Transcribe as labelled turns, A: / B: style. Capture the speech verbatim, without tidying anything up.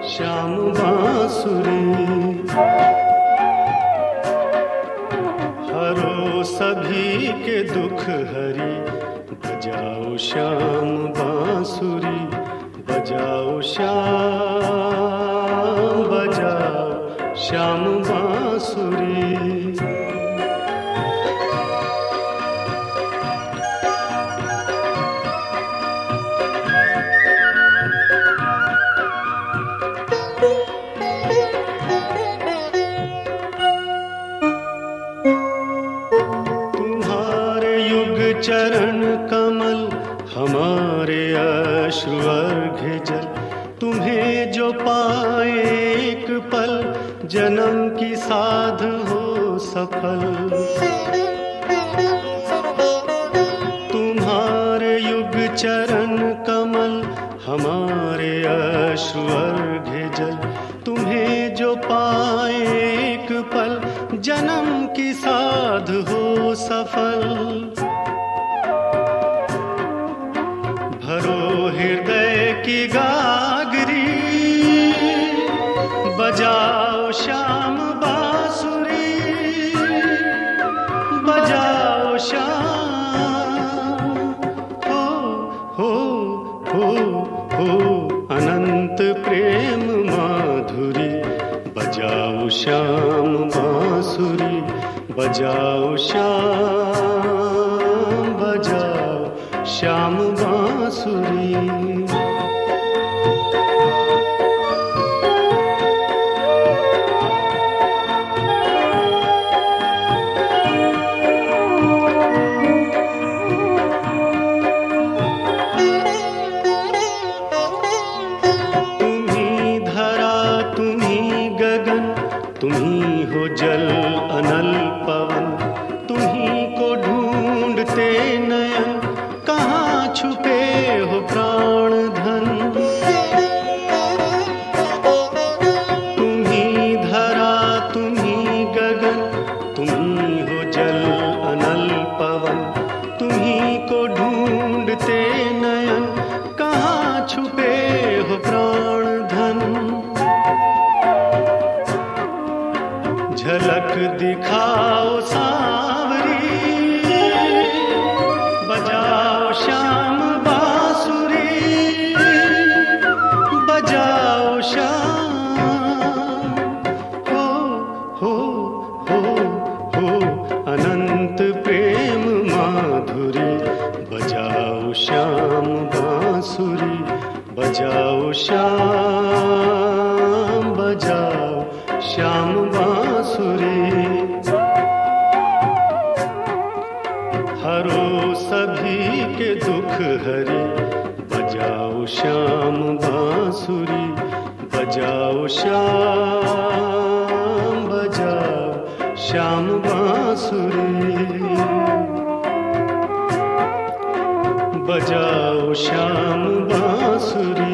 A: श्याम बांसुरी। हरो सभी के दुख हरी, बजाओ श्याम बांसुरी, बजाओ श्याम, बजाओ श्याम बांसुरी। चरण कमल हमारे अश्रु अर्घ्य जल, तुम्हें जो पाए एक पल, जन्म की साध हो सफल। तुम्हारे युग चरण कमल हमारे अश्रु अर्घ्य जल, तुम्हें जो पाए एक पल, जन्म की साध हो सफल। भरो हृदय की गागरी, बजाओ श्याम बांसुरी, बजाओ श्याम। हो हो हो हो अनंत प्रेम माधुरी, बजाओ श्याम बांसुरी, बजाओ श्याम, बजाओ श्याम बांसुरी। तुम्ही धरा तुम्ही गगन, तुम्ही हो जल अनल पवन, तुम्ही को ढूंढते नयन, कहाँ छुपे हो प्राण धन। तुम्ही धरा तुम्ही गगन, तुम्ही हो जल अनल पवन, तुम्ही को ढूंढते नयन, कहाँ छुपे हो प्राण धन। झलक दिखाओ सांवरी, बजाओ श्याम बांसुरी, बजाओ श्याम। हो हो हो हो अनंत प्रेम माधुरी, बजाओ श्याम बांसुरी, बजाओ श्याम, बजाओ श्याम बांसुरी। हरो सभी के दुख हरी, बजाओ श्याम बांसुरी, बजाओ श्याम, बजाओ श्याम बांसुरी, बजाओ श्याम बांसुरी।